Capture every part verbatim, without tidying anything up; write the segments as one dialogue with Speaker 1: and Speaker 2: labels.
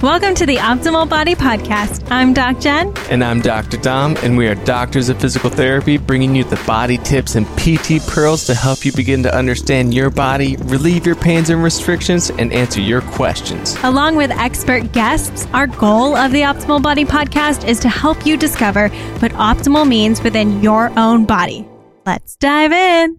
Speaker 1: Welcome to the Optimal Body Podcast. I'm Doc Jen.
Speaker 2: And I'm Doctor Dom, and we are doctors of physical therapy, bringing you the body tips and P T pearls to help you begin to understand your body, relieve your pains and restrictions, and answer your questions.
Speaker 1: Along with expert guests, our goal of the Optimal Body Podcast is to help you discover what optimal means within your own body. Let's dive in.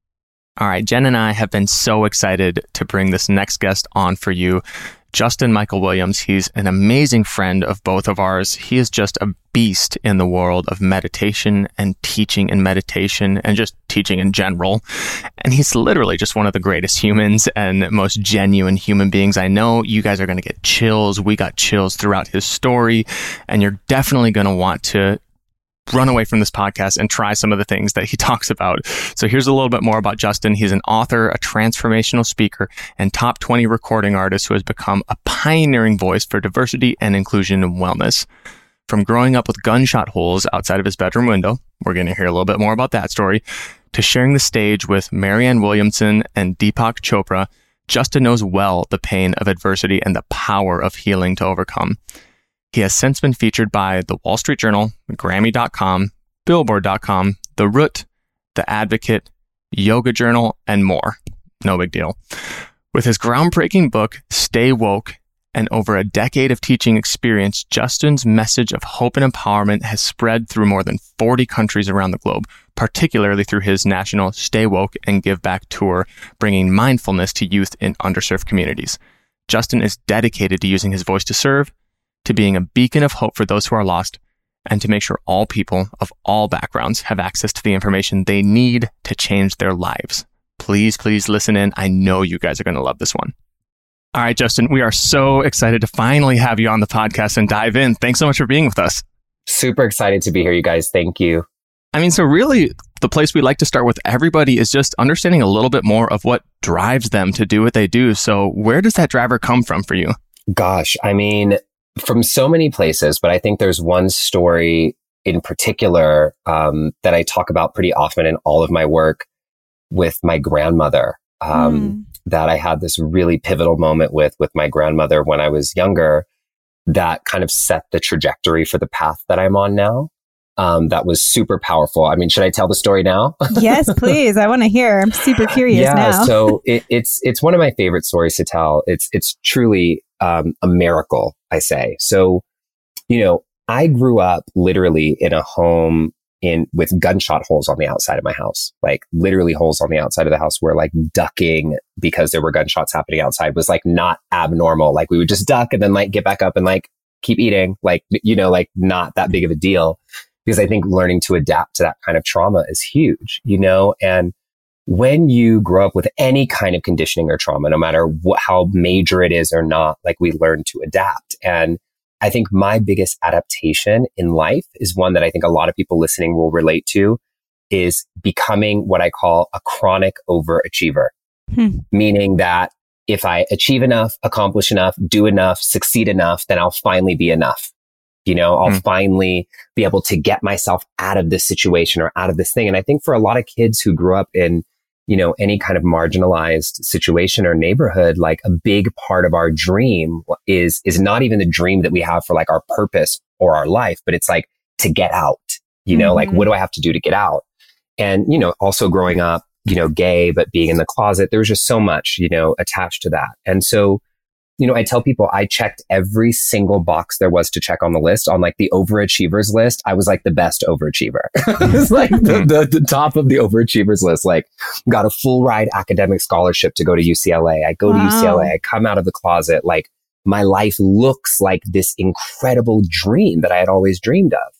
Speaker 2: All right, Jen and I have been so excited to bring this next guest on for you. Justin Michael Williams. He's an amazing friend of both of ours. He is just a beast in the world of meditation and teaching in meditation and just teaching in general. And he's literally just one of the greatest humans and most genuine human beings I know. You guys are going to get chills. We got chills throughout his story, and you're definitely going to want to run away from this podcast and try some of the things that he talks about. So here's a little bit more about Justin. He's an author, a transformational speaker, and top twenty recording artist who has become a pioneering voice for diversity and inclusion in wellness. From growing up with gunshot holes outside of his bedroom window, we're going to hear a little bit more about that story, to sharing the stage with Marianne Williamson and Deepak Chopra, Justin knows well the pain of adversity and the power of healing to overcome. He has since been featured by The Wall Street Journal, Grammy dot com, Billboard dot com, The Root, The Advocate, Yoga Journal, and more. No big deal. With his groundbreaking book, Stay Woke, and over a decade of teaching experience, Justin's message of hope and empowerment has spread through more than forty countries around the globe, particularly through his national Stay Woke and Give Back tour, bringing mindfulness to youth in underserved communities. Justin is dedicated to using his voice to serve, to being a beacon of hope for those who are lost, and to make sure all people of all backgrounds have access to the information they need to change their lives. Please, please listen in. I know you guys are going to love this one. All right, Justin, we are so excited to finally have you on the podcast and dive in. Thanks so much for being with us.
Speaker 3: Super excited to be here, you guys. Thank you.
Speaker 2: I mean, so really, the place we like to start with everybody is just understanding a little bit more of what drives them to do what they do. So where does that driver come from for you?
Speaker 3: Gosh, I mean, from so many places, but I think there's one story in particular um, that I talk about pretty often in all of my work with my grandmother. Um, mm. That I had this really pivotal moment with with my grandmother when I was younger that kind of set the trajectory for the path that I'm on now. Um, that was super powerful. I mean, should I tell the story now?
Speaker 1: Yes, please. I want to hear. I'm super curious
Speaker 3: yeah,
Speaker 1: now.
Speaker 3: Yeah, so it, it's it's one of my favorite stories to tell. It's it's truly um, a miracle, I say. So, you know, I grew up literally in a home in with gunshot holes on the outside of my house, like literally holes on the outside of the house where like ducking because there were gunshots happening outside was like not abnormal. Like we would just duck and then like get back up and like keep eating, like, you know, like not that big of a deal. Because I think learning to adapt to that kind of trauma is huge, you know, and when you grow up with any kind of conditioning or trauma, no matter what, how major it is or not, like we learn to adapt. And I think my biggest adaptation in life is one that I think a lot of people listening will relate to, is becoming what I call a chronic overachiever, hmm. meaning that if I achieve enough, accomplish enough, do enough, succeed enough, then I'll finally be enough. You know, I'll mm. finally be able to get myself out of this situation or out of this thing. And I think for a lot of kids who grew up in, you know, any kind of marginalized situation or neighborhood, like a big part of our dream is, is not even the dream that we have for like our purpose or our life, but it's like to get out, you know, mm-hmm. like what do I have to do to get out? And, you know, also growing up, you know, gay, but being in the closet, there was just so much, you know, attached to that. And so, you know, I tell people I checked every single box there was to check on the list. On like the overachievers list, I was like the best overachiever. It was like the, the, the top of the overachievers list. Like got a full ride academic scholarship to go to U C L A. I go wow. to U C L A. I come out of the closet. Like my life looks like this incredible dream that I had always dreamed of.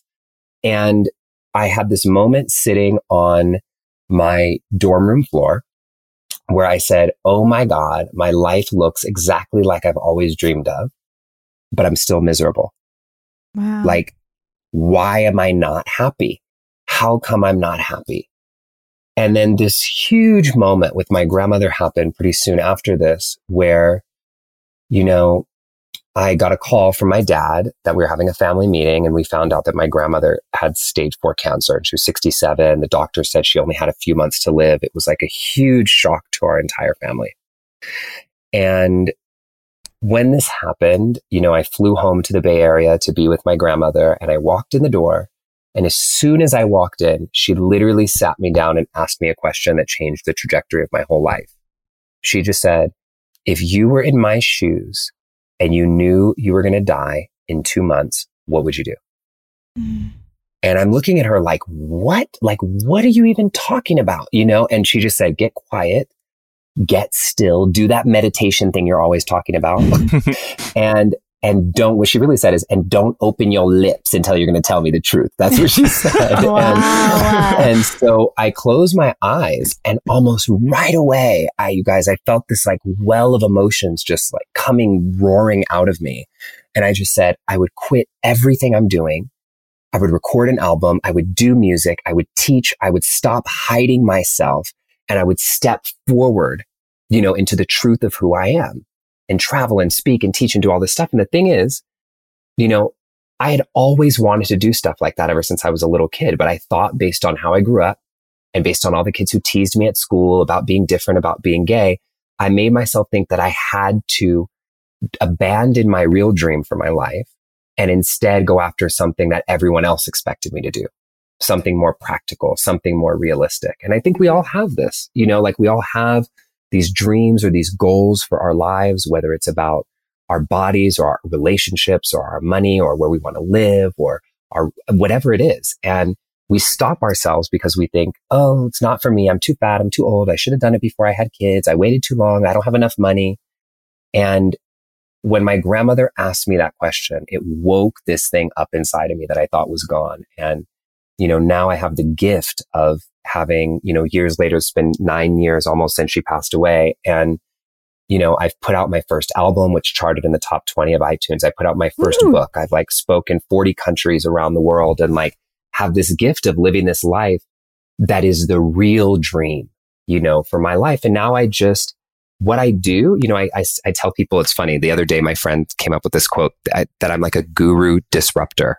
Speaker 3: And I had this moment sitting on my dorm room floor where I said, oh my God, my life looks exactly like I've always dreamed of, but I'm still miserable.
Speaker 1: Wow.
Speaker 3: Like, why am I not happy? How come I'm not happy? And then this huge moment with my grandmother happened pretty soon after this, where, you know, I got a call from my dad that we were having a family meeting, and we found out that my grandmother had stage four cancer and she was sixty-seven. The doctor said she only had a few months to live. It was like a huge shock to our entire family. And when this happened, you know, I flew home to the Bay Area to be with my grandmother, and I walked in the door. And as soon as I walked in, she literally sat me down and asked me a question that changed the trajectory of my whole life. She just said, if you were in my shoes and you knew you were going to die in two months, what would you do? Mm. And I'm looking at her like, what? Like, what are you even talking about? You know? And she just said, get quiet, get still, do that meditation thing you're always talking about. and, and don't, what she really said is, and don't open your lips until you're going to tell me the truth. That's what she said.
Speaker 1: Wow.
Speaker 3: And, and so I closed my eyes, and almost right away, I, you guys, I felt this like well of emotions just like coming roaring out of me. And I just said, I would quit everything I'm doing. I would record an album. I would do music. I would teach. I would stop hiding myself, and I would step forward, you know, into the truth of who I am, and travel and speak and teach and do all this stuff. And the thing is, you know, I had always wanted to do stuff like that ever since I was a little kid. But I thought, based on how I grew up and based on all the kids who teased me at school about being different, about being gay, I made myself think that I had to abandon my real dream for my life and instead go after something that everyone else expected me to do, something more practical, something more realistic. And I think we all have this, you know, like we all have these dreams or these goals for our lives, whether it's about our bodies or our relationships or our money or where we want to live or our whatever it is. And we stop ourselves because we think, oh, it's not for me. I'm too fat. I'm too old. I should have done it before I had kids. I waited too long. I don't have enough money. And when my grandmother asked me that question, it woke this thing up inside of me that I thought was gone. And, you know, now I have the gift of having, you know, years later, it's been nine years almost since she passed away. And, you know, I've put out my first album, which charted in the top twenty of iTunes. I put out my first Ooh. book. I've like spoken forty countries around the world and like have this gift of living this life that is the real dream, you know, for my life. And now I just, what I do, you know, I, I, I tell people, it's funny. The other day, my friend came up with this quote that, that I'm like a guru disruptor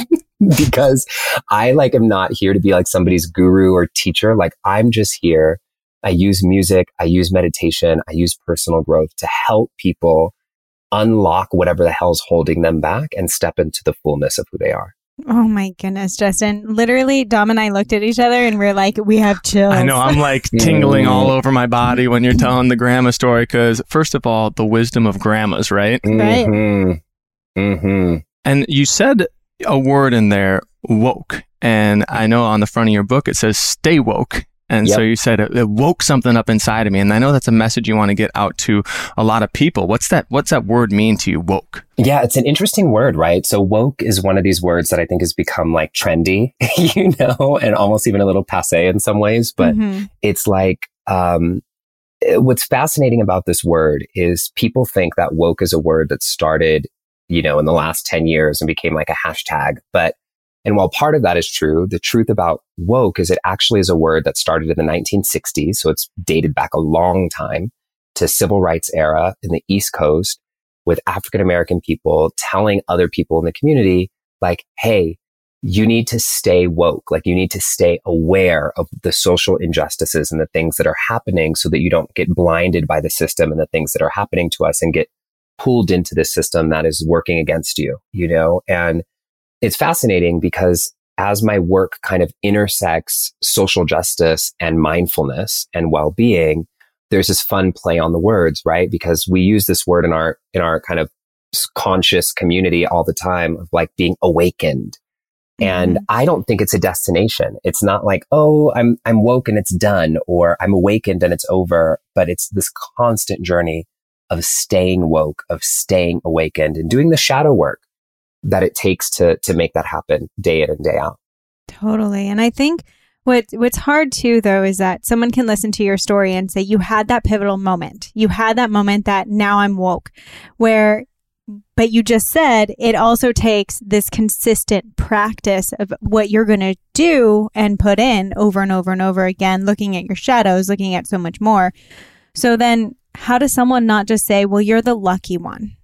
Speaker 3: because I like am not here to be like somebody's guru or teacher. Like I'm just here. I use music. I use meditation. I use personal growth to help people unlock whatever the hell's holding them back and step into the fullness of who they are.
Speaker 1: Oh my goodness, Justin. Literally, Dom and I looked at each other and we're like, we have chills.
Speaker 2: I know. I'm like tingling all over my body when you're telling the grandma story because, first of all, the wisdom of grandmas, right?
Speaker 1: Right.
Speaker 3: Mm-hmm. Mm-hmm.
Speaker 2: And you said a word in there, woke. And I know on the front of your book, it says stay woke. And yep. so you said it, it woke something up inside of me. And I know that's a message you want to get out to a lot of people. What's that, what's that word mean to you, woke?
Speaker 3: Yeah, it's an interesting word, right? So woke is one of these words that I think has become like trendy, you know, and almost even a little passé in some ways. But mm-hmm. it's like, um, what's fascinating about this word is people think that woke is a word that started, you know, in the last ten years and became like a hashtag. But And while part of that is true, the truth about woke is it actually is a word that started in the nineteen sixties. So it's dated back a long time to civil rights era in the East Coast with African-American people telling other people in the community, like, hey, you need to stay woke. Like you need to stay aware of the social injustices and the things that are happening so that you don't get blinded by the system and the things that are happening to us and get pulled into this system that is working against you, you know? And it's fascinating because as my work kind of intersects social justice and mindfulness and well-being, there's this fun play on the words, right? Because we use this word in our, in our kind of conscious community all the time of like being awakened. Mm-hmm. And I don't think it's a destination. It's not like, oh, I'm, I'm woke and it's done, or I'm awakened and it's over, but it's this constant journey of staying woke, of staying awakened and doing the shadow work that it takes to to make that happen day in and day out.
Speaker 1: Totally. And I think what what's hard too, though, is that someone can listen to your story and say, you had that pivotal moment. You had that moment that now I'm woke, where, but you just said it also takes this consistent practice of what you're going to do and put in over and over and over again, looking at your shadows, looking at so much more. So then how does someone not just say, well, you're the lucky one?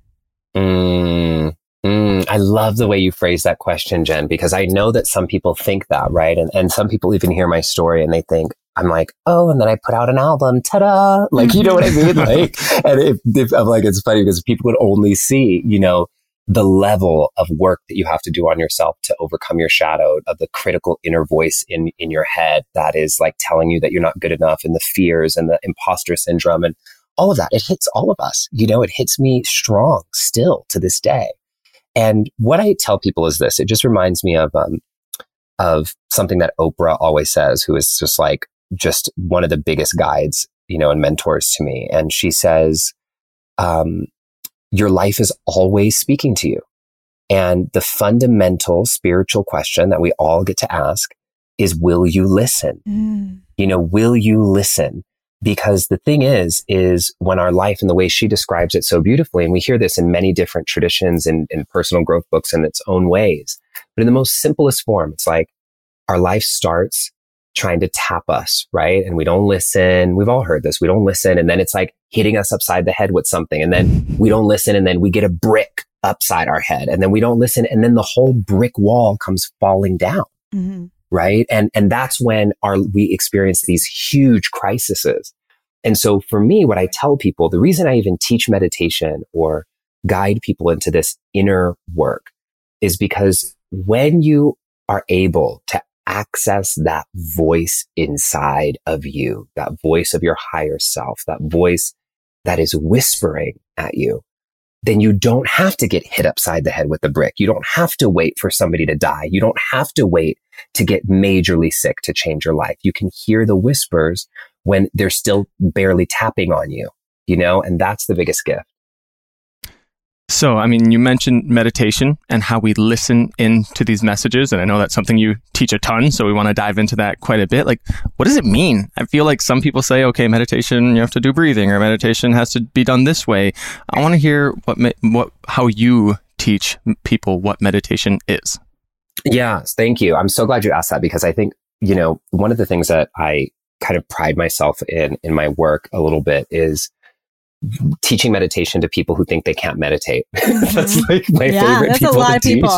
Speaker 3: Mm. Mm, I love the way you phrase that question, Jen, because I know that some people think that, right? And and some people even hear my story and they think, I'm like, oh, and then I put out an album, ta-da! Like, you know what I mean? Like, and if, if I'm like, it's funny because people would only see, you know, the level of work that you have to do on yourself to overcome your shadow, of the critical inner voice in, in your head that is like telling you that you're not good enough, and the fears and the imposter syndrome and all of that. It hits all of us. You know, it hits me strong still to this day. And what I tell people is this, it just reminds me of, um, of something that Oprah always says, who is just like, just one of the biggest guides, you know, and mentors to me. And she says, um, your life is always speaking to you. And the fundamental spiritual question that we all get to ask is, will you listen? Mm. You know, will you listen? Because the thing is, is when our life, and the way she describes it so beautifully, and we hear this in many different traditions and in, in personal growth books in its own ways, but in the most simplest form, it's like our life starts trying to tap us, right? And we don't listen. We've all heard this. We don't listen. And then it's like hitting us upside the head with something. And then we don't listen. And then we get a brick upside our head. And then we don't listen. And then the whole brick wall comes falling down. Mm-hmm. Right. And, and that's when our, we experience these huge crises. And so for me, what I tell people, the reason I even teach meditation or guide people into this inner work is because when you are able to access that voice inside of you, that voice of your higher self, that voice that is whispering at you, then you don't have to get hit upside the head with the brick. You don't have to wait for somebody to die. You don't have to wait to get majorly sick to change your life. You can hear the whispers when they're still barely tapping on you, you know, and that's the biggest gift.
Speaker 2: So, I mean, you mentioned meditation and how we listen into these messages. And I know that's something you teach a ton. So we want to dive into that quite a bit. Like, what does it mean? I feel like some people say, okay, meditation, you have to do breathing, or meditation has to be done this way. I want to hear what, what, how you teach people what meditation is.
Speaker 3: Yeah, thank you. I'm so glad you asked that, because I think, you know, one of the things that I kind of pride myself in, in my work a little bit is teaching meditation to people who think they can't meditate. Mm-hmm. That's like my yeah, favorite that's people a lot of teach.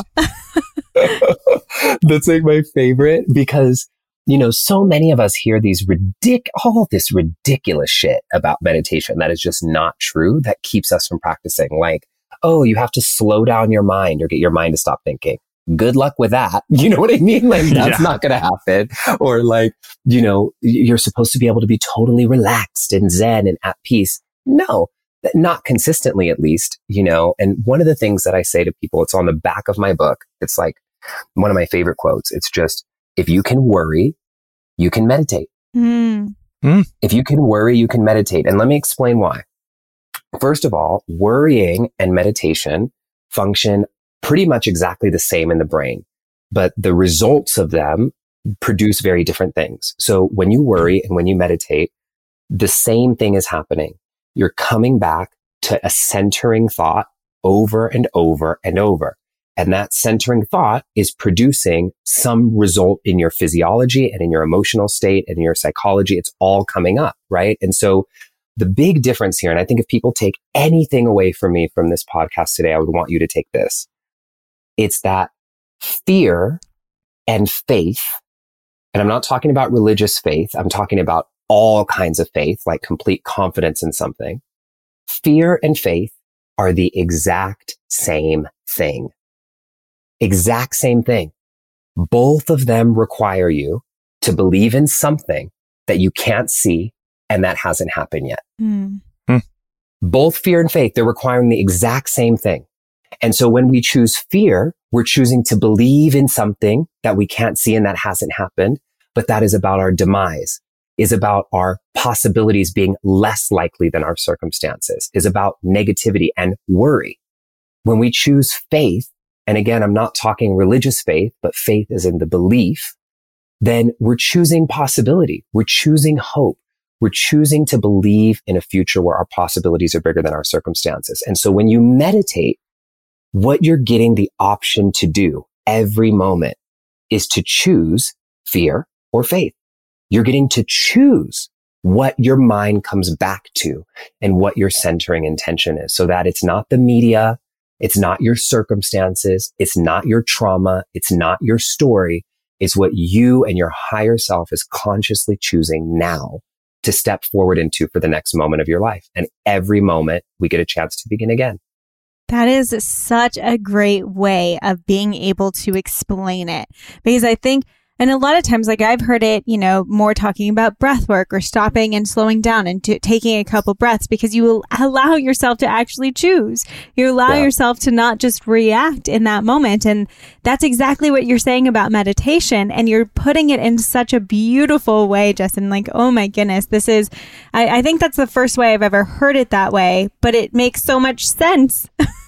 Speaker 3: People. That's like my favorite, because, you know, so many of us hear these ridic- all this ridiculous shit about meditation that is just not true, that keeps us from practicing. Like, oh, you have to slow down your mind or get your mind to stop thinking. Good luck with that. You know what I mean? Like, that's yeah. not going to happen. Or like, you know, you're supposed to be able to be totally relaxed and zen and at peace. No, not consistently, at least, you know. And one of the things that I say to people, it's on the back of my book. It's like one of my favorite quotes. It's just, if you can worry, you can meditate. Mm. Mm. If you can worry, you can meditate. And let me explain why. First of all, worrying and meditation function pretty much exactly the same in the brain, but the results of them produce very different things. So when you worry and when you meditate, the same thing is happening. You're coming back to a centering thought over and over and over. And that centering thought is producing some result in your physiology and in your emotional state and in your psychology. It's all coming up, right? And so the big difference here, and I think if people take anything away from me from this podcast today, I would want you to take this. It's that fear and faith, and I'm not talking about religious faith. I'm talking about all kinds of faith, like complete confidence in something. Fear and faith are the exact same thing. Exact same thing. Both of them require you to believe in something that you can't see and that hasn't happened yet. Mm. Hmm. Both fear and faith, they're requiring the exact same thing. And so when we choose fear, we're choosing to believe in something that we can't see and that hasn't happened, but that is about our demise, is about our possibilities being less likely than our circumstances, is about negativity and worry. When we choose faith, and again, I'm not talking religious faith, but faith is in the belief, then we're choosing possibility. We're choosing hope. We're choosing to believe in a future where our possibilities are bigger than our circumstances. And so when you meditate, what you're getting the option to do every moment is to choose fear or faith. You're getting to choose what your mind comes back to and what your centering intention is, so that it's not the media, it's not your circumstances, it's not your trauma, it's not your story. is what you and your higher self is consciously choosing now to step forward into for the next moment of your life. And every moment we get a chance to begin again.
Speaker 1: That is such a great way of being able to explain it, because I think, and a lot of times, like I've heard it, you know, more talking about breath work or stopping and slowing down and t- taking a couple breaths, because you will allow yourself to actually choose. You allow yeah. yourself to not just react in that moment. And that's exactly what you're saying about meditation. And you're putting it in such a beautiful way, Justin. Like, oh my goodness, this is, I, I think that's the first way I've ever heard it that way, but it makes so much sense.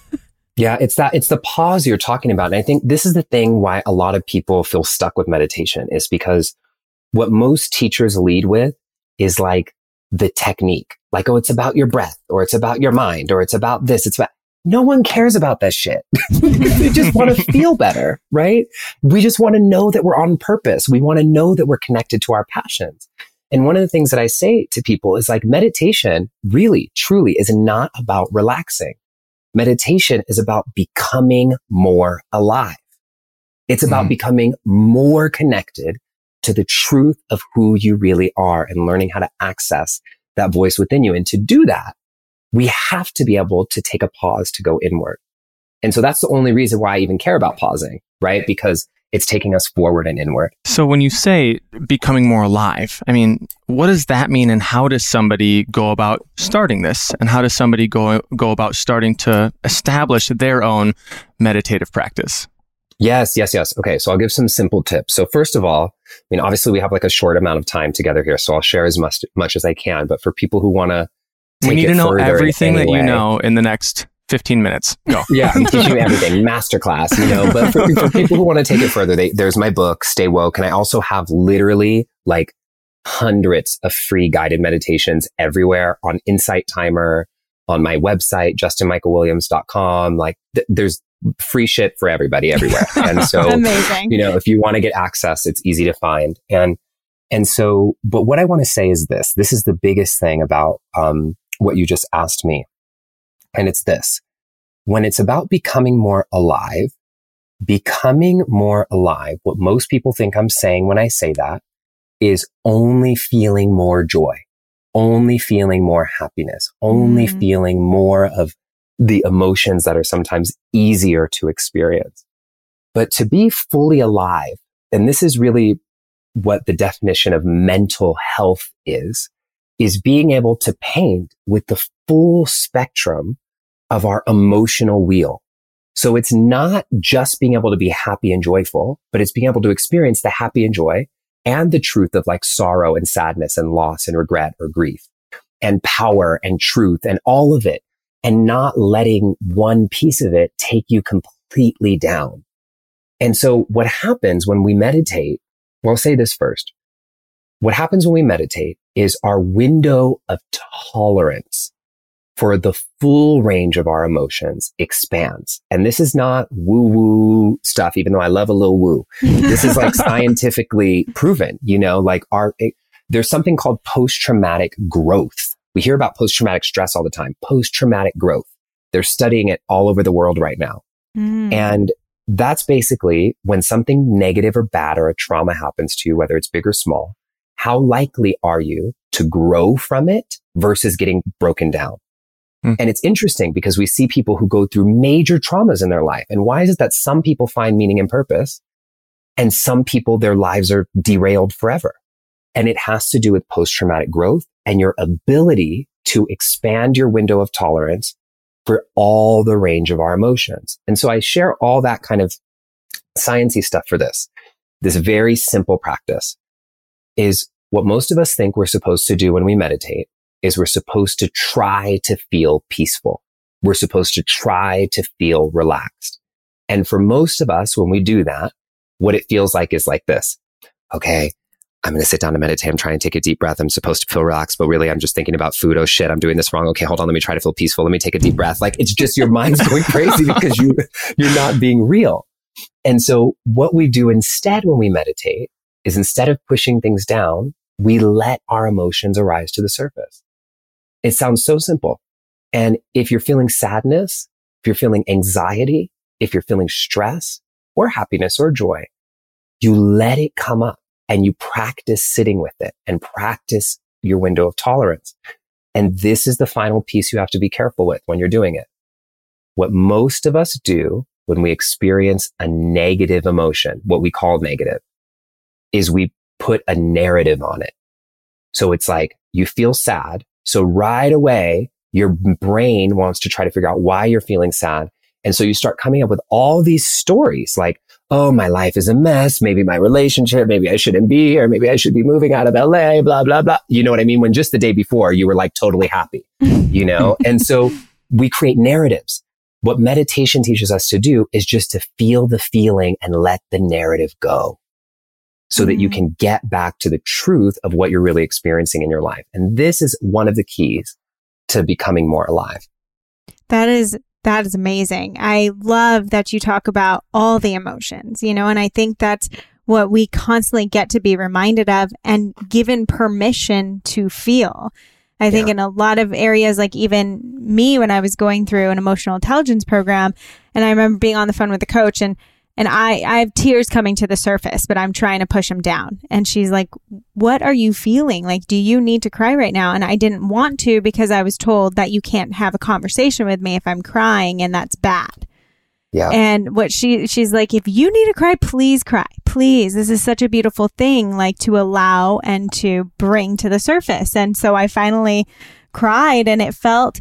Speaker 3: Yeah, it's that, it's the pause you're talking about. And I think this is the thing why a lot of people feel stuck with meditation, is because what most teachers lead with is like the technique. Like, oh, it's about your breath, or it's about your mind, or it's about this. It's about, no one cares about that shit. They just want to feel better, right? We just want to know that we're on purpose. We want to know that we're connected to our passions. And one of the things that I say to people is like, meditation really, truly is not about relaxing. Meditation is about becoming more alive. It's about mm. becoming more connected to the truth of who you really are and learning how to access that voice within you. And to do that, we have to be able to take a pause to go inward. And so that's the only reason why I even care about pausing, right? Because it's taking us forward and inward.
Speaker 2: So when you say becoming more alive, I mean, what does that mean, and how does somebody go about starting this? And how does somebody go go about starting to establish their own meditative practice?
Speaker 3: Yes, yes, yes. Okay, so I'll give some simple tips. So first of all, I mean, obviously we have like a short amount of time together here, so I'll share as much, much as I can. But for people who want to take
Speaker 2: we need
Speaker 3: it
Speaker 2: to know
Speaker 3: further
Speaker 2: everything that
Speaker 3: anyway,
Speaker 2: you know in the next fifteen minutes. Go.
Speaker 3: Yeah, I'm teaching you everything. Masterclass, you know. But for, for people who want to take it further, they, there's my book, Stay Woke. And I also have literally like hundreds of free guided meditations everywhere on Insight Timer, on my website, justin michael williams dot com. Like th- there's free shit for everybody everywhere. And so,
Speaker 1: amazing.
Speaker 3: You know, if you want to get access, it's easy to find. And, and so, but what I want to say is this, this is the biggest thing about, um, what you just asked me. And it's this: when it's about becoming more alive, becoming more alive, what most people think I'm saying when I say that is only feeling more joy, only feeling more happiness, only mm. feeling more of the emotions that are sometimes easier to experience. But to be fully alive, and this is really what the definition of mental health is, is being able to paint with the full spectrum of our emotional wheel. So it's not just being able to be happy and joyful, but it's being able to experience the happy and joy and the truth of like sorrow and sadness and loss and regret or grief and power and truth and all of it, and not letting one piece of it take you completely down. And so what happens when we meditate, well, I'll say this first. What happens when we meditate is our window of tolerance for the full range of our emotions expands. And this is not woo-woo stuff, even though I love a little woo. This is like scientifically proven, you know, like our, it, there's something called post-traumatic growth. We hear about post-traumatic stress all the time, post-traumatic growth. They're studying it all over the world right now. Mm. And that's basically when something negative or bad or a trauma happens to you, whether it's big or small, how likely are you to grow from it versus getting broken down? Mm. And it's interesting because we see people who go through major traumas in their life. And why is it that some people find meaning and purpose and some people, their lives are derailed forever? And it has to do with post-traumatic growth and your ability to expand your window of tolerance for all the range of our emotions. And so I share all that kind of sciencey stuff for this. This very simple practice is what most of us think we're supposed to do when we meditate is we're supposed to try to feel peaceful. We're supposed to try to feel relaxed. And for most of us, when we do that, what it feels like is like this. Okay, I'm going to sit down and meditate. I'm trying to take a deep breath. I'm supposed to feel relaxed, but really I'm just thinking about food. Oh shit, I'm doing this wrong. Okay, hold on. Let me try to feel peaceful. Let me take a deep breath. Like it's just your mind's going crazy because you, you're not being real. And so what we do instead when we meditate is instead of pushing things down, we let our emotions arise to the surface. It sounds so simple. And if you're feeling sadness, if you're feeling anxiety, if you're feeling stress or happiness or joy, you let it come up and you practice sitting with it and practice your window of tolerance. And this is the final piece you have to be careful with when you're doing it. What most of us do when we experience a negative emotion, what we call negative, is we put a narrative on it. So it's like you feel sad. So right away, your brain wants to try to figure out why you're feeling sad. And so you start coming up with all these stories like, oh, my life is a mess. Maybe my relationship, maybe I shouldn't be here. Maybe I should be moving out of L A, blah, blah, blah. You know what I mean? When just the day before you were like totally happy, you know? And so we create narratives. What meditation teaches us to do is just to feel the feeling and let the narrative go so mm-hmm. that you can get back to the truth of what you're really experiencing in your life. And this is one of the keys to becoming more alive.
Speaker 1: That is That is amazing. I love that you talk about all the emotions, you know, and I think that's what we constantly get to be reminded of and given permission to feel. I think yeah. in a lot of areas, like even me, when I was going through an emotional intelligence program, and I remember being on the phone with the coach and And I, I have tears coming to the surface, but I'm trying to push them down. And she's like, what are you feeling? Like, do you need to cry right now? And I didn't want to because I was told that you can't have a conversation with me if I'm crying, and that's bad. Yeah. And what she, she's like, if you need to cry, please cry. Please. This is such a beautiful thing, like to allow and to bring to the surface. And so I finally cried, and it felt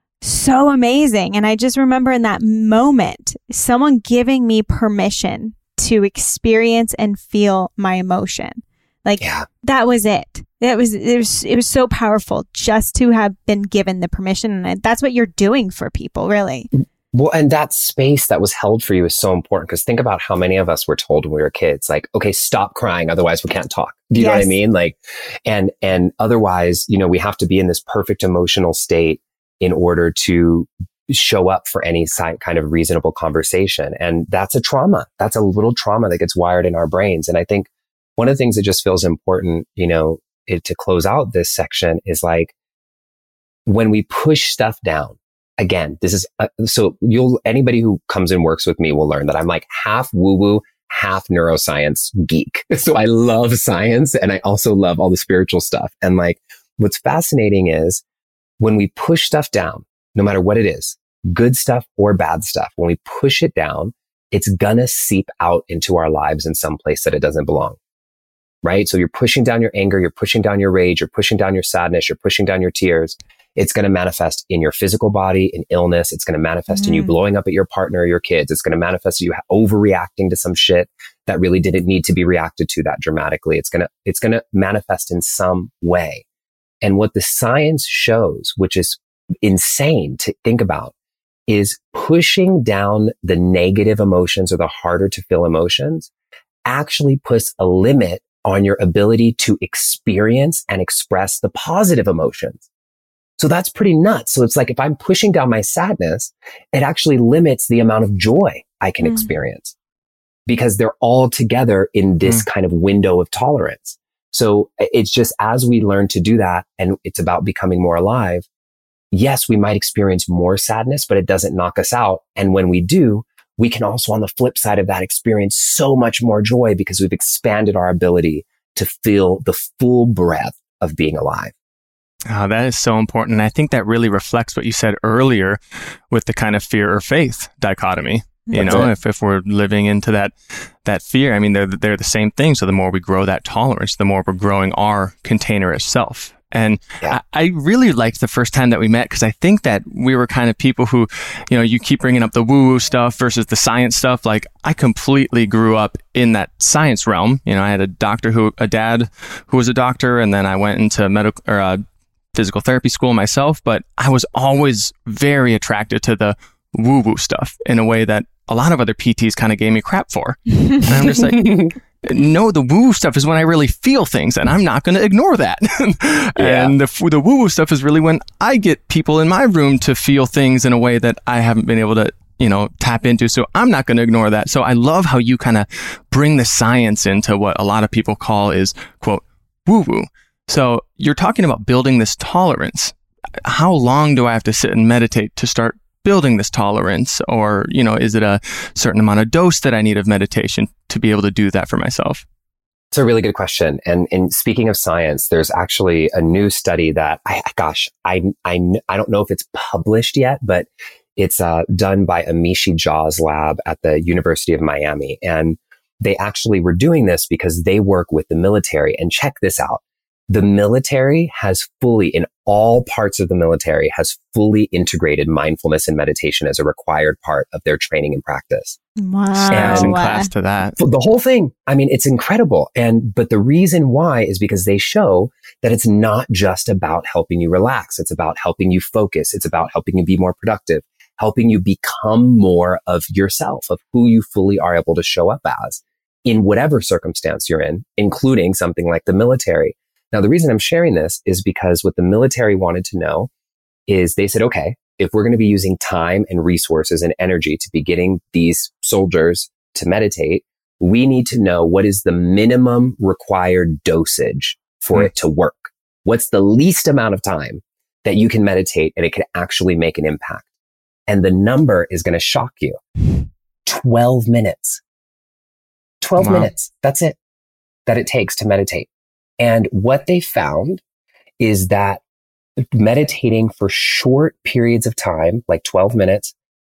Speaker 1: so amazing. And I just remember in that moment, someone giving me permission to experience and feel my emotion. Like yeah. that was it. That was, it was, it was so powerful just to have been given the permission. And that's what you're doing for people, really.
Speaker 3: Well, and that space that was held for you is so important, because think about how many of us were told when we were kids, like, okay, stop crying, otherwise we can't talk. Do you yes. know what I mean? Like, and, and otherwise, you know, we have to be in this perfect emotional state in order to show up for any kind of reasonable conversation. And that's a trauma. That's a little trauma that gets wired in our brains. And I think one of the things that just feels important, you know, it, to close out this section is like, when we push stuff down, again, this is, uh, so you'll, anybody who comes and works with me will learn that I'm like half woo-woo, half neuroscience geek. So I love science, and I also love all the spiritual stuff. And like, what's fascinating is, when we push stuff down, no matter what it is, good stuff or bad stuff, when we push it down, it's gonna seep out into our lives in some place that it doesn't belong, right? So you're pushing down your anger, you're pushing down your rage, you're pushing down your sadness, you're pushing down your tears. It's gonna manifest in your physical body, in illness. It's gonna manifest mm. in you blowing up at your partner or your kids. It's gonna manifest in you overreacting to some shit that really didn't need to be reacted to that dramatically. It's gonna, it's gonna manifest in some way. And what the science shows, which is insane to think about, is pushing down the negative emotions or the harder to feel emotions actually puts a limit on your ability to experience and express the positive emotions. So that's pretty nuts. So it's like, if I'm pushing down my sadness, it actually limits the amount of joy I can mm. experience, because they're all together in this mm. kind of window of tolerance. So it's just, as we learn to do that, and it's about becoming more alive, yes, we might experience more sadness, but it doesn't knock us out. And when we do, we can also, on the flip side of that, experience so much more joy, because we've expanded our ability to feel the full breadth of being alive.
Speaker 2: Oh, that is so important. And I think that really reflects what you said earlier with the kind of fear or faith dichotomy. You That's know, it. if, if we're living into that, that fear, I mean, they're, they're the same thing. So the more we grow that tolerance, the more we're growing our container of self. And yeah. I, I really liked the first time that we met, because I think that we were kind of people who, you know, you keep bringing up the woo-woo stuff versus the science stuff. Like, I completely grew up in that science realm. You know, I had a doctor who, a dad who was a doctor, and then I went into medical or uh, physical therapy school myself. But I was always very attracted to the woo-woo stuff in a way that a lot of other P Ts kind of gave me crap for. And I'm just like, no, the woo-woo stuff is when I really feel things, and I'm not going to ignore that. yeah. And the, the woo-woo stuff is really when I get people in my room to feel things in a way that I haven't been able to, you know, tap into. So I'm not going to ignore that. So I love how you kind of bring the science into what a lot of people call is, quote, woo-woo. So you're talking about building this tolerance. How long do I have to sit and meditate to start building this tolerance? Or, you know, is it a certain amount of dose that I need of meditation to be able to do that for myself?
Speaker 3: It's a really good question. And, and speaking of science, there's actually a new study that, I, gosh, I, I, I don't know if it's published yet, but it's uh, done by Amishi Jha's lab at the University of Miami. And they actually were doing this because they work with the military. And check this out. The military has fully, in all parts of the military, has fully integrated mindfulness and meditation as a required part of their training and practice.
Speaker 1: Wow.
Speaker 2: And in class to that.
Speaker 3: The whole thing. I mean, it's incredible. And, but the reason why is because they show that it's not just about helping you relax. It's about helping you focus. It's about helping you be more productive, helping you become more of yourself, of who you fully are able to show up as in whatever circumstance you're in, including something like the military. Now, the reason I'm sharing this is because what the military wanted to know is they said, okay, if we're going to be using time and resources and energy to be getting these soldiers to meditate, we need to know what is the minimum required dosage for mm. it to work. What's the least amount of time that you can meditate and it can actually make an impact? And the number is going to shock you. twelve minutes. twelve wow. minutes. That's it. That it takes to meditate. And what they found is that meditating for short periods of time, like twelve minutes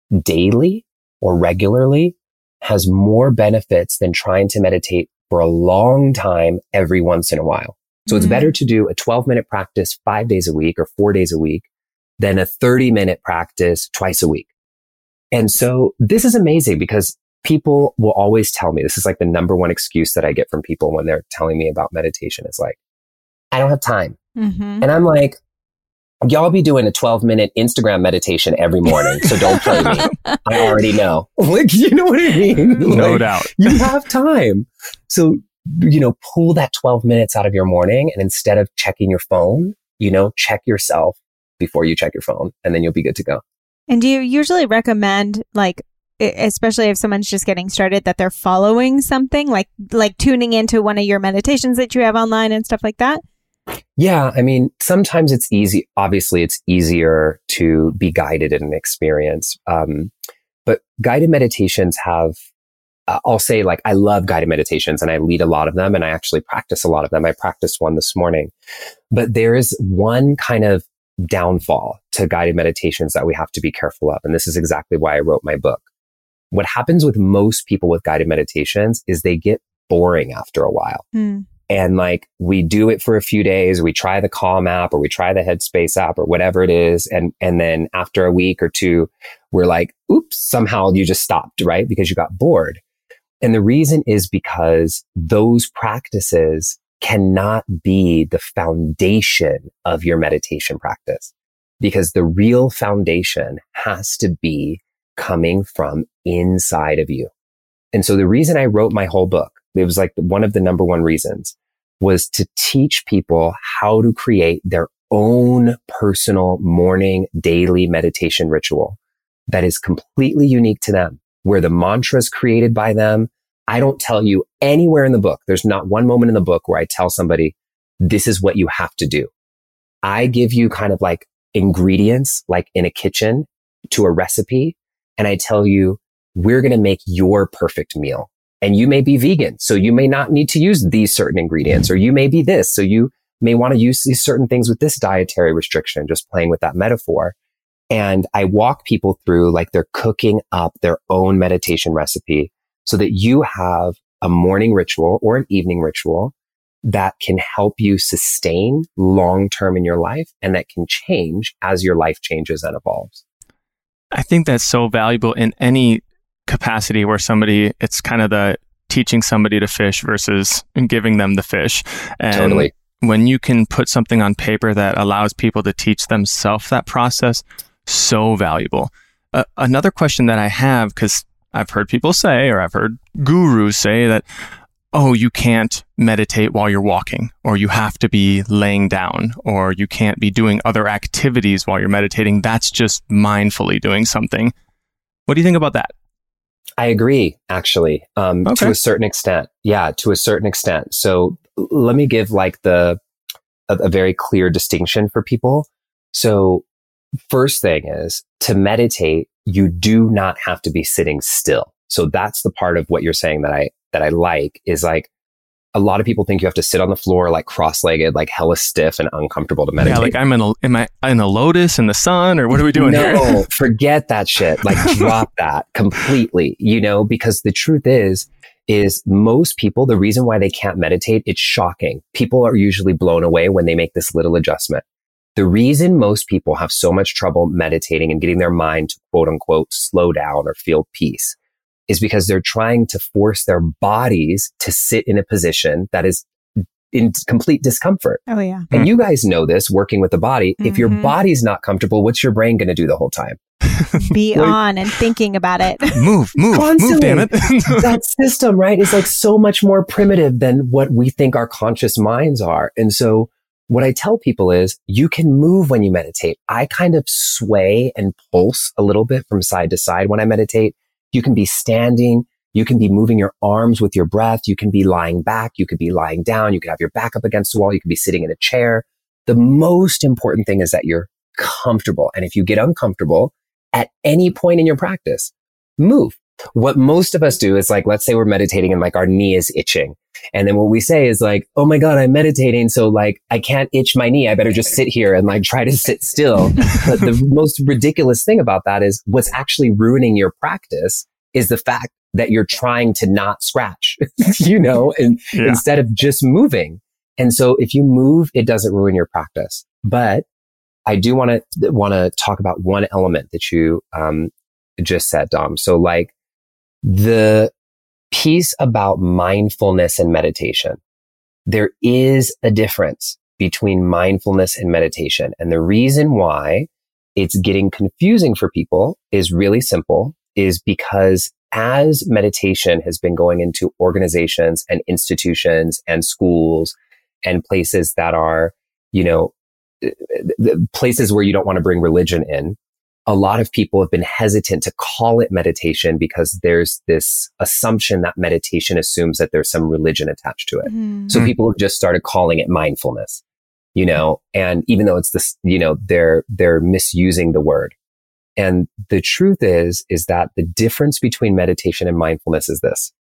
Speaker 3: daily or regularly, has more benefits than trying to meditate for a long time every once in a while. So mm-hmm. it's better to do a twelve minute practice five days a week or four days a week than a thirty minute practice twice a week. And so this is amazing because people will always tell me, this is like the number one excuse that I get from people when they're telling me about meditation. It's like, I don't have time. Mm-hmm. And I'm like, y'all be doing a twelve minute Instagram meditation every morning. So don't play me. I already know. Like, you know what I mean?
Speaker 2: No
Speaker 3: like,
Speaker 2: doubt.
Speaker 3: You have time. So, you know, pull that twelve minutes out of your morning. And instead of checking your phone, you know, check yourself before you check your phone, and then you'll be good to go.
Speaker 1: And do you usually recommend, like, especially if someone's just getting started, that they're following something like like tuning into one of your meditations that you have online and stuff like that?
Speaker 3: Yeah. I mean, sometimes it's easy. Obviously, it's easier to be guided in an experience. Um, but guided meditations have, uh, I'll say like, I love guided meditations and I lead a lot of them and I actually practice a lot of them. I practiced one this morning, but there is one kind of downfall to guided meditations that we have to be careful of. And this is exactly why I wrote my book. What happens with most people with guided meditations is they get boring after a while. Mm. And like we do it for a few days, we try the Calm app or we try the Headspace app or whatever it is. And, and then after a week or two, we're like, oops, somehow you just stopped, right? Because you got bored. And the reason is because those practices cannot be the foundation of your meditation practice, because the real foundation has to be coming from inside of you. And so the reason I wrote my whole book, it was like one of the number one reasons, was to teach people how to create their own personal morning, daily meditation ritual that is completely unique to them, where the mantra is created by them. I don't tell you anywhere in the book. There's not one moment in the book where I tell somebody, this is what you have to do. I give you kind of like ingredients, like in a kitchen to a recipe. And I tell you, we're going to make your perfect meal. And you may be vegan, so you may not need to use these certain ingredients, or you may be this, so you may want to use these certain things with this dietary restriction, just playing with that metaphor. And I walk people through like they're cooking up their own meditation recipe so that you have a morning ritual or an evening ritual that can help you sustain long-term in your life and that can change as your life changes and evolves.
Speaker 2: I think that's so valuable in any capacity where somebody, it's kind of the teaching somebody to fish versus giving them the fish. And
Speaker 3: totally.
Speaker 2: When you can put something on paper that allows people to teach themselves that process, so valuable. Uh, another question that I have, because I've heard people say, or I've heard gurus say that, oh, you can't meditate while you're walking, or you have to be laying down, or you can't be doing other activities while you're meditating. That's just mindfully doing something. What do you think about that?
Speaker 3: I agree, actually, um, okay. to a certain extent. Yeah, to a certain extent. So let me give like the a, a very clear distinction for people. So first thing is to meditate, you do not have to be sitting still. So that's the part of what you're saying that I, that I like is like, a lot of people think you have to sit on the floor, like cross-legged, like hella stiff and uncomfortable to meditate.
Speaker 2: Yeah, like I'm in a, am I in a lotus in the sun or what are we doing
Speaker 3: no,
Speaker 2: here?
Speaker 3: No, forget that shit. Like drop that completely, you know, because the truth is, is most people, the reason why they can't meditate, it's shocking. People are usually blown away when they make this little adjustment. The reason most people have so much trouble meditating and getting their mind to quote unquote slow down or feel peace is because they're trying to force their bodies to sit in a position that is in complete discomfort.
Speaker 1: Oh, yeah.
Speaker 3: And you guys know this working with the body. Mm-hmm. If your body's not comfortable, what's your brain going to do the whole time?
Speaker 1: Be like, on and thinking about it.
Speaker 2: Move, move, constantly. Move, damn it.
Speaker 3: That system, right, is like so much more primitive than what we think our conscious minds are. And so what I tell people is you can move when you meditate. I kind of sway and pulse a little bit from side to side when I meditate. You can be standing. You can be moving your arms with your breath. You can be lying back. You could be lying down. You could have your back up against the wall. You could be sitting in a chair. The most important thing is that you're comfortable. And if you get uncomfortable at any point in your practice, move. What most of us do is like, let's say we're meditating and like our knee is itching. And then what we say is like, oh my God, I'm meditating. So like, I can't itch my knee. I better just sit here and like try to sit still. But the most ridiculous thing about that is what's actually ruining your practice is the fact that you're trying to not scratch, you know, and yeah. instead of just moving. And so if you move, it doesn't ruin your practice. But I do want to, want to talk about one element that you, um, just said, Dom. So like the piece about mindfulness and meditation, there is a difference between mindfulness and meditation. And the reason why it's getting confusing for people is really simple, is because as meditation has been going into organizations and institutions and schools and places that are, you know, places where you don't want to bring religion in, a lot of people have been hesitant to call it meditation because there's this assumption that meditation assumes that there's some religion attached to it. Mm-hmm. So people have just started calling it mindfulness, you know, and even though it's this, you know, they're, they're misusing the word. And the truth is, is that the difference between meditation and mindfulness is this.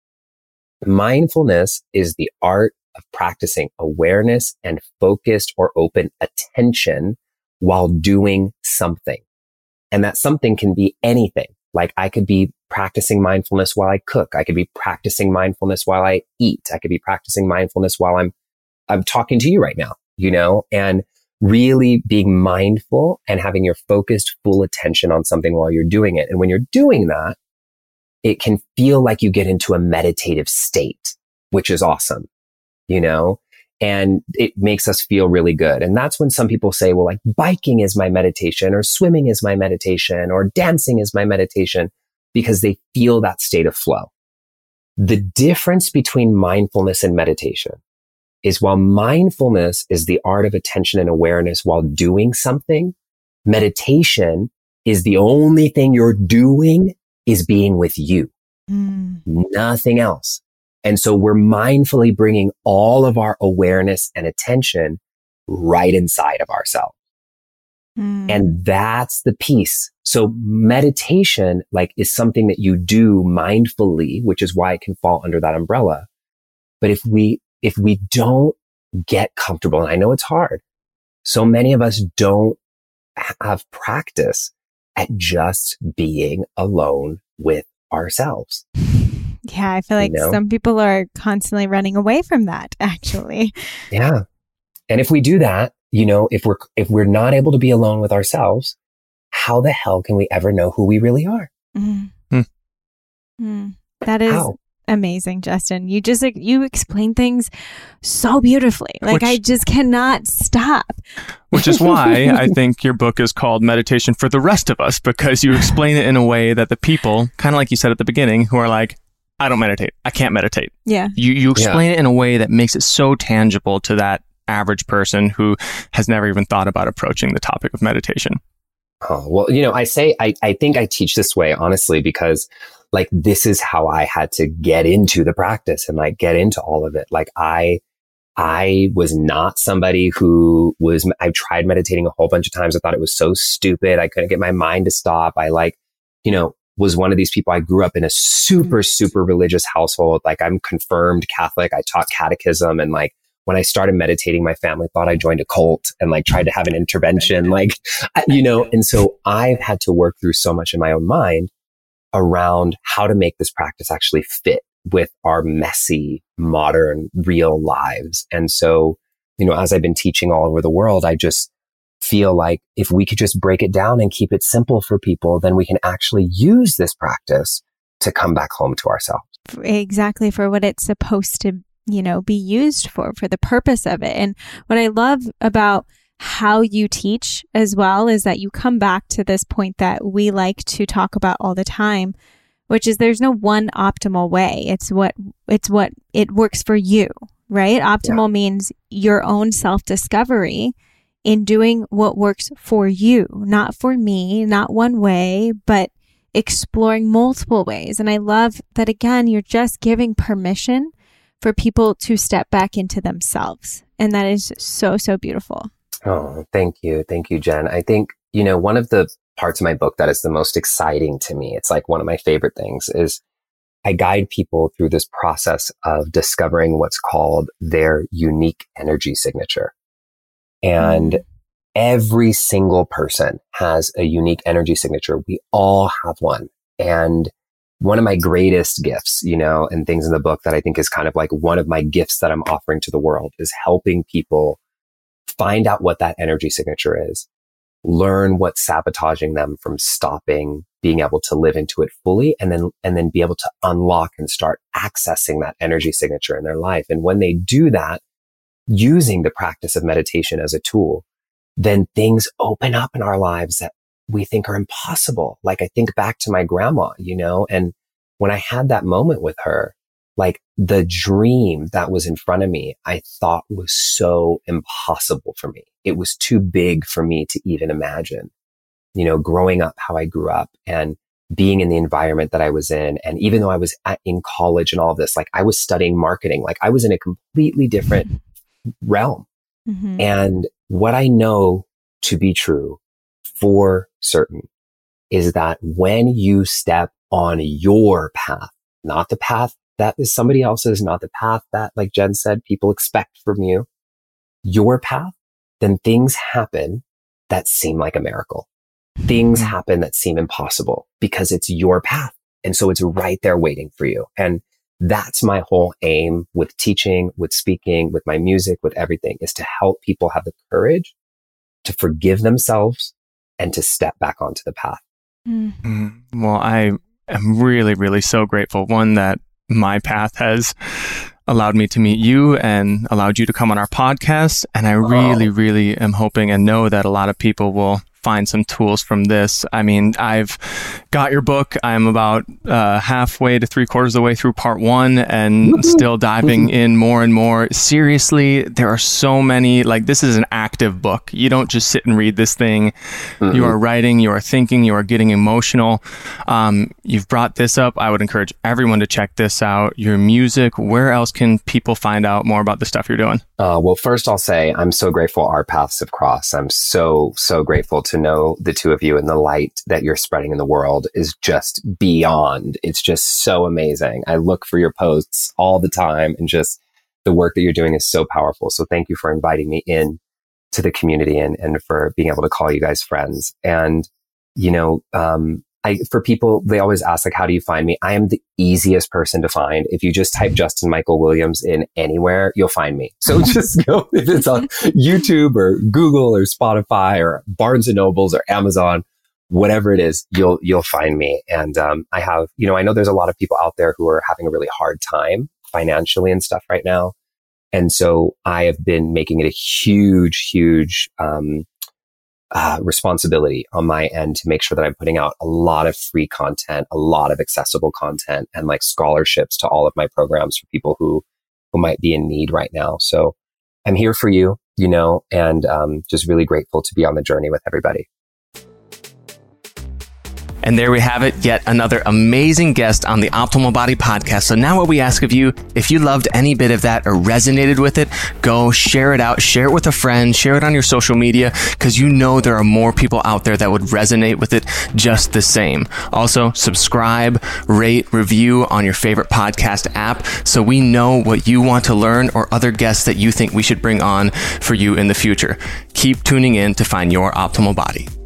Speaker 3: Mindfulness is the art of practicing awareness and focused or open attention while doing something. And that something can be anything. Like I could be practicing mindfulness while I cook. I could be practicing mindfulness while I eat. I could be practicing mindfulness while I'm, I'm talking to you right now, you know, and really being mindful and having your focused full attention on something while you're doing it. And when you're doing that, it can feel like you get into a meditative state, which is awesome, you know, and it makes us feel really good. And that's when some people say, well, like biking is my meditation or swimming is my meditation or dancing is my meditation, because they feel that state of flow. The difference between mindfulness and meditation is while mindfulness is the art of attention and awareness while doing something, meditation is the only thing you're doing is being with you, mm. nothing else. And so we're mindfully bringing all of our awareness and attention right inside of ourselves. Mm. And that's the piece. So meditation, like, is something that you do mindfully, which is why it can fall under that umbrella. But if we, if we don't get comfortable, and I know it's hard, so many of us don't have practice at just being alone with ourselves.
Speaker 1: Yeah, I feel like you know? some people are constantly running away from that, actually.
Speaker 3: Yeah. And if we do that, you know, if we're, if we're not able to be alone with ourselves, how the hell can we ever know who we really are?
Speaker 1: Mm. Mm. Mm. That is how? Amazing, Justin. You just, like, you explain things so beautifully. Like, which, I just cannot stop.
Speaker 2: Which is why I think your book is called Meditation for the Rest of Us, because you explain it in a way that the people, kind of like you said at the beginning, who are like, I don't meditate. I can't meditate.
Speaker 1: Yeah.
Speaker 2: You you explain yeah. it in a way that makes it so tangible to that average person who has never even thought about approaching the topic of meditation.
Speaker 3: Oh, well, you know, I say, I, I think I teach this way, honestly, because like, this is how I had to get into the practice and like get into all of it. Like I, I was not somebody who was, I tried meditating a whole bunch of times. I thought it was so stupid. I couldn't get my mind to stop. I like, you know, was one of these people. I grew up in a super, super religious household. Like I'm confirmed Catholic. I taught catechism. And like when I started meditating, my family thought I joined a cult and like tried to have an intervention, like, you know, and so I've had to work through so much in my own mind around how to make this practice actually fit with our messy, modern, real lives. And so, you know, as I've been teaching all over the world, I just feel like if we could just break it down and keep it simple for people, then we can actually use this practice to come back home to ourselves.
Speaker 1: Exactly, for what it's supposed to, you know, be used for, for the purpose of it. And what I love about how you teach as well is that you come back to this point that we like to talk about all the time, which is there's no one optimal way. It's what, it's what it works for you, right? Optimal yeah. means your own self-discovery in doing what works for you, not for me, not one way, but exploring multiple ways. And I love that, again, you're just giving permission for people to step back into themselves. And that is so, so beautiful.
Speaker 3: Oh, thank you. Thank you, Jen. I think, you know, one of the parts of my book that is the most exciting to me, it's like one of my favorite things, is I guide people through this process of discovering what's called their unique energy signature. And mm. every single person has a unique energy signature. We all have one. And one of my greatest gifts, you know, and things in the book that I think is kind of like one of my gifts that I'm offering to the world is helping people find out what that energy signature is, learn what's sabotaging them from stopping being able to live into it fully, and then, and then be able to unlock and start accessing that energy signature in their life. And when they do that, using the practice of meditation as a tool, then things open up in our lives that we think are impossible. Like I think back to my grandma, you know, and when I had that moment with her, like the dream that was in front of me, I thought was so impossible for me. It was too big for me to even imagine, you know, growing up how I grew up and being in the environment that I was in. And even though I was at, in college and all of this, like I was studying marketing, like I was in a completely different realm. Mm-hmm. And what I know to be true for certain is that when you step on your path, not the path that is somebody else's, not the path that, like Jen said, people expect from you, your path, then things happen that seem like a miracle. Things happen that seem impossible because it's your path. And so it's right there waiting for you. And that's my whole aim with teaching, with speaking, with my music, with everything, is to help people have the courage to forgive themselves and to step back onto the path.
Speaker 2: Mm. Well, I am really, really so grateful. One, that my path has allowed me to meet you and allowed you to come on our podcast. And I really, oh. really am hoping and know that a lot of people will find some tools from this. I mean, I've got your book. I'm about uh, halfway to three quarters of the way through part one and Woo-hoo. still diving in more and more. Seriously, there are so many, like this is an active book. You don't just sit and read this thing. Mm-hmm. You are writing, you are thinking, you are getting emotional. Um, you've brought this up. I would encourage everyone to check this out. Your music, where else can people find out more about the stuff you're doing?
Speaker 3: Uh, well, first I'll say I'm so grateful our paths have crossed. I'm so, so grateful to know the two of you, and the light that you're spreading in the world is just beyond. It's just so amazing. I look for your posts all the time, and just the work that you're doing is so powerful. So thank you for inviting me in to the community and, and for being able to call you guys friends. And, you know, um, I, for people, they always ask, like, how do you find me? I am the easiest person to find. If you just type Justin Michael Williams in anywhere, you'll find me. So just go, if it's on YouTube or Google or Spotify or Barnes and Nobles or Amazon, whatever it is, you'll, you'll find me. And, um, I have, you know, I know there's a lot of people out there who are having a really hard time financially and stuff right now. And so I have been making it a huge, huge, um, Uh, responsibility on my end to make sure that I'm putting out a lot of free content, a lot of accessible content, and like scholarships to all of my programs for people who, who might be in need right now. So I'm here for you, you know, and um, just really grateful to be on the journey with everybody.
Speaker 2: And there we have it, yet another amazing guest on the Optimal Body podcast. So now what we ask of you, if you loved any bit of that or resonated with it, go share it out, share it with a friend, share it on your social media, because you know there are more people out there that would resonate with it just the same. Also, subscribe, rate, review on your favorite podcast app so we know what you want to learn or other guests that you think we should bring on for you in the future. Keep tuning in to find your optimal body.